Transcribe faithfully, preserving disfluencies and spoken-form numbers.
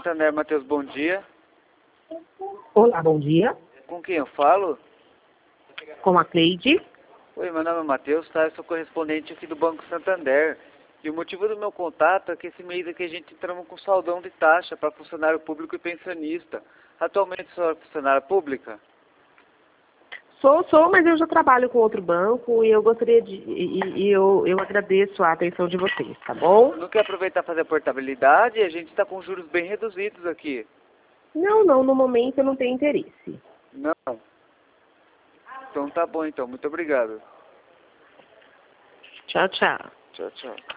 Santander, Matheus, bom dia. Olá, bom dia. Com quem eu falo? Com a Cleide. Oi, meu nome é Matheus, tá? Eu sou correspondente aqui do Banco Santander. E o motivo do meu contato é que esse mês aqui a gente entramos com saldão de taxa para funcionário público e pensionista. Atualmente sou funcionária pública? Sou, sou, mas eu já trabalho com outro banco e eu gostaria de... E, e eu, eu agradeço a atenção de vocês, tá bom? Não quer aproveitar para fazer a portabilidade? A gente está com juros bem reduzidos aqui. Não, não, no momento eu não tenho interesse. Não. Então tá bom então, muito obrigado. Tchau, tchau. Tchau, tchau.